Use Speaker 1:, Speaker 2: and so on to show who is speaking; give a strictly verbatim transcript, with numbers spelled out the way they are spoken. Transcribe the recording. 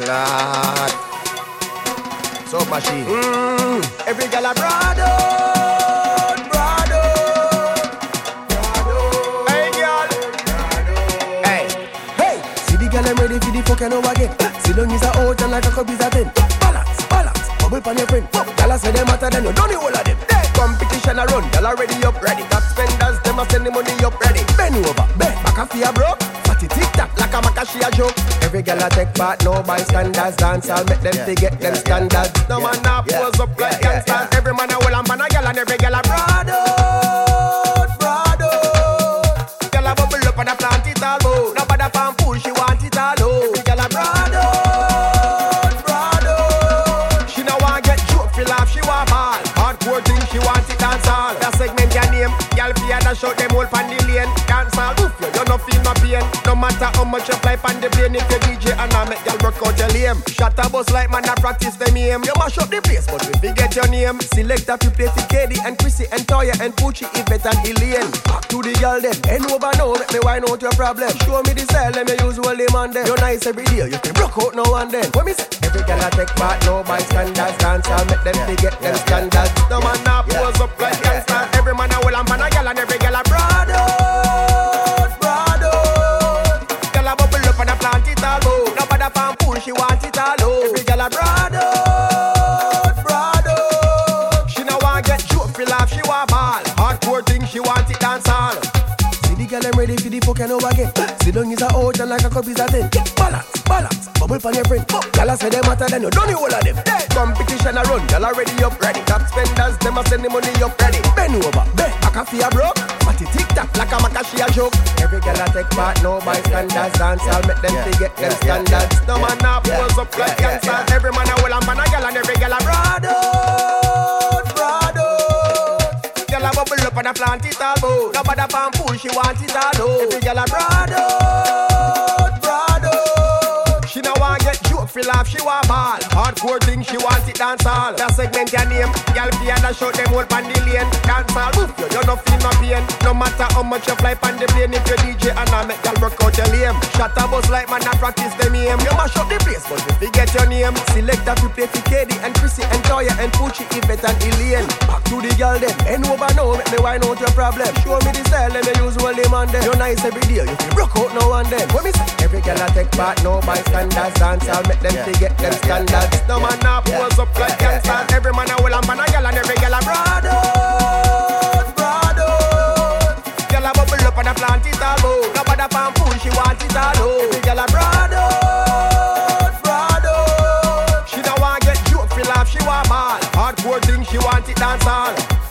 Speaker 1: Lord. Soap machine. Mm. Every girl a broad out, broad out, broad out. Hey girl, hey, hey. See the girl I'm ready for the fucking over again. Sit down is a out and like a cup is a ten. Balance, balance, bubble pan your friend. Girl I say them hotter than you, don't you all of them. Hey. Competition a run, girl already up, ready. Top spenders, them a send the money up, ready. Bend over, bend back a fear bro. Fatty tic tac like a macashi a joke. Every girl a take part, no bystanders. Dance, I'll make them yeah. forget them standards. No man now pose up like gangsters. Every man a will and man a girl and every girl a broad out, broad out. Girl a bubble up and a plant it all out. Nobody fan fool, she want it all out. Every girl a broad out, broad out. She no want get joke, feel laugh, she want ball. Hardcore thing, she want it dance all. That segment your name, girl fear that shout them all pan the lane. Dance all, oof you, you no feel no pain. No matter how much you fly pan the plane, if you D J and I make y'all work out your lame. Shut a bus like man, I practice them aim. You mash up the place, but we forget your name. Select a few play for K D and Chrissy and Toya and Poochie, Yvette and Elaine. Back to the girl then, and over now, make me wine out your problem. Show me the style, let me use all them on them. You're nice every day, you can rock out now and then. What me say? Every girl I take part, no bystanders. Dance, I'll make them forget them standards. No man now pose up like gangsters. Every man a will and man a girl and every girl a broad out, broad out. Girl a bubble up and a plant it all out. Nobody fan fool, she want it all out. Every girl a broad out, broad out. She no want get joke, feel laugh, she want ball. Hardcore thing, she want it dance all. See the girl I'm ready for the fucking over again. Sit down is a out and like a cup is a ten. Balance, balance, bubble pan your friend. Girl I say them hotter than you, don't you all of them. Competition a run, girl already up, ready. Top spenders, them a send the money up, ready. Bend over, bend back a fear bro. Fatty tic tac like a macashi a joke. Every girl I take part, no bystanders. Dance, I'll make them forget them standards. No man now pose up like gangsters. Every man a will and man a girl and every girl a broad out, broad out. Girl a bubble up and a plant it all out. Nobody fan fool, she want it all out. Every girl a broad out, broad out. She no want get joke, feel laugh, she want ball. Hardcore thing, she want it dance all. That segment your name, girl fear that shout them all pan the lane. Dance all, oof you, you no feel no pain. No matter how much you fly pan the plane, if you D J and I make y'all work out your lame. Shut a bus like man, I practice them aim. You mash up the place, but you forget your name. Select a few play for K D and Chrissy and Toya and Poochie, Yvette and Elaine. Back to the girl then, and over now, make me wine out your problem. Show me the style, let me use all them on them. You're nice every day, you can rock out now and then. What me say? Every girl I take part, no bystanders. Dance, I'll make them forget them standards. No man now pose up like gangsters. Every man a will and man a girl and every girl a broad out, broad out. Girl a bubble up and a plant it all out. Nobody fan fool, she want it all out. Every girl a broad out, broad out. She don't want get joke, feel laugh, she want ball. Hardcore thing, she want it dance all.